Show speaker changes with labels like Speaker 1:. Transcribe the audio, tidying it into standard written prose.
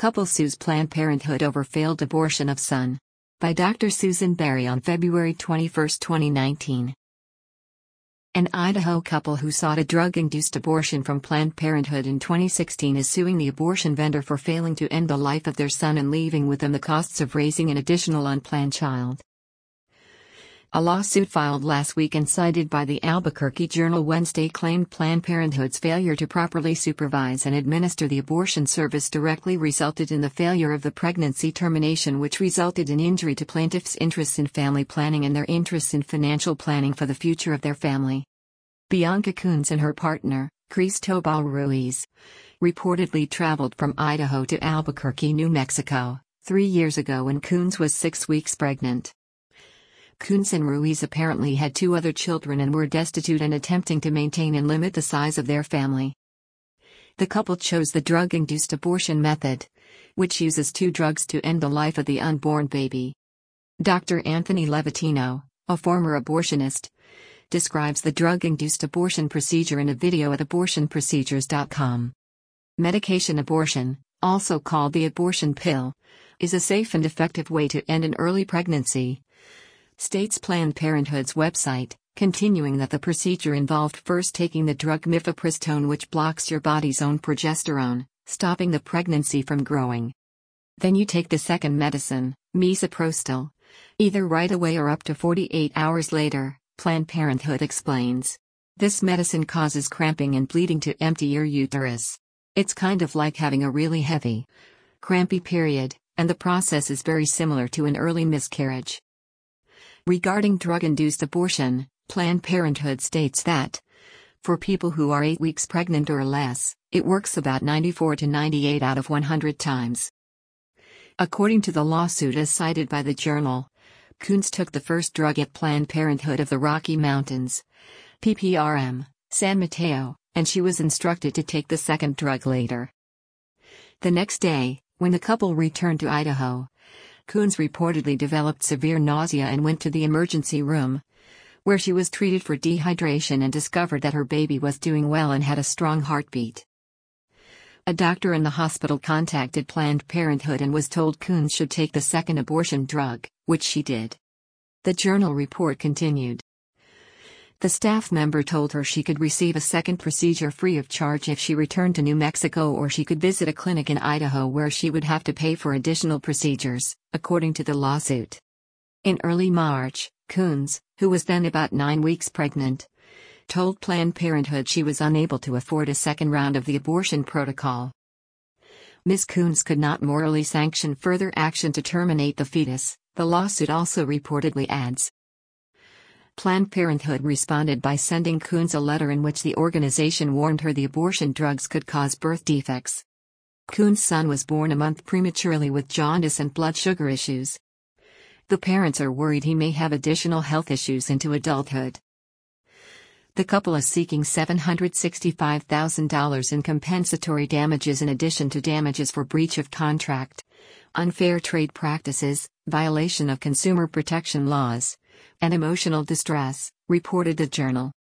Speaker 1: Couple sues Planned Parenthood over failed abortion of son. By Dr. Susan Berry on February 21, 2019. An Idaho couple who sought a drug-induced abortion from Planned Parenthood in 2016 is suing the abortion vendor for failing to end the life of their son and leaving with them the costs of raising an additional unplanned child. A lawsuit filed last week and cited by the Albuquerque Journal Wednesday claimed Planned Parenthood's failure to properly supervise and administer the abortion service directly resulted in the failure of the pregnancy termination, which resulted in injury to plaintiffs' interests in family planning and their interests in financial planning for the future of their family. Bianca Coons and her partner, Cristobal Ruiz, reportedly traveled from Idaho to Albuquerque, New Mexico, 3 years ago when Coons was 6 weeks pregnant. Coons and Ruiz apparently had 2 other children and were destitute and attempting to maintain and limit the size of their family. The couple chose the drug-induced abortion method, which uses 2 drugs to end the life of the unborn baby. Dr. Anthony Levatino, a former abortionist, describes the drug-induced abortion procedure in a video at abortionprocedures.com. Medication abortion, also called the abortion pill, is a safe and effective way to end an early pregnancy, states Planned Parenthood's website, continuing that the procedure involved first taking the drug mifepristone, which blocks your body's own progesterone, stopping the pregnancy from growing. Then you take the second medicine, misoprostol, either right away or up to 48 hours later, Planned Parenthood explains. This medicine causes cramping and bleeding to empty your uterus. It's kind of like having a really heavy, crampy period, and the process is very similar to an early miscarriage. Regarding drug-induced abortion, Planned Parenthood states that, for people who are 8 weeks pregnant or less, it works about 94 to 98 out of 100 times. According to the lawsuit as cited by the Journal, Coons took the first drug at Planned Parenthood of the Rocky Mountains, PPRM, San Mateo, and she was instructed to take the second drug later. The next day, when the couple returned to Idaho, Coons reportedly developed severe nausea and went to the emergency room, where she was treated for dehydration and discovered that her baby was doing well and had a strong heartbeat. A doctor in the hospital contacted Planned Parenthood and was told Coons should take the second abortion drug, which she did. The Journal report continued. The staff member told her she could receive a second procedure free of charge if she returned to New Mexico, or she could visit a clinic in Idaho where she would have to pay for additional procedures, according to the lawsuit. In early March, Coons, who was then about 9 weeks pregnant, told Planned Parenthood she was unable to afford a second round of the abortion protocol. Ms. Coons could not morally sanction further action to terminate the fetus, the lawsuit also reportedly adds. Planned Parenthood responded by sending Coons a letter in which the organization warned her the abortion drugs could cause birth defects. Coons' son was born a month prematurely with jaundice and blood sugar issues. The parents are worried he may have additional health issues into adulthood. The couple is seeking $765,000 in compensatory damages in addition to damages for breach of contract, unfair trade practices, violation of consumer protection laws, and emotional distress, reported the Journal.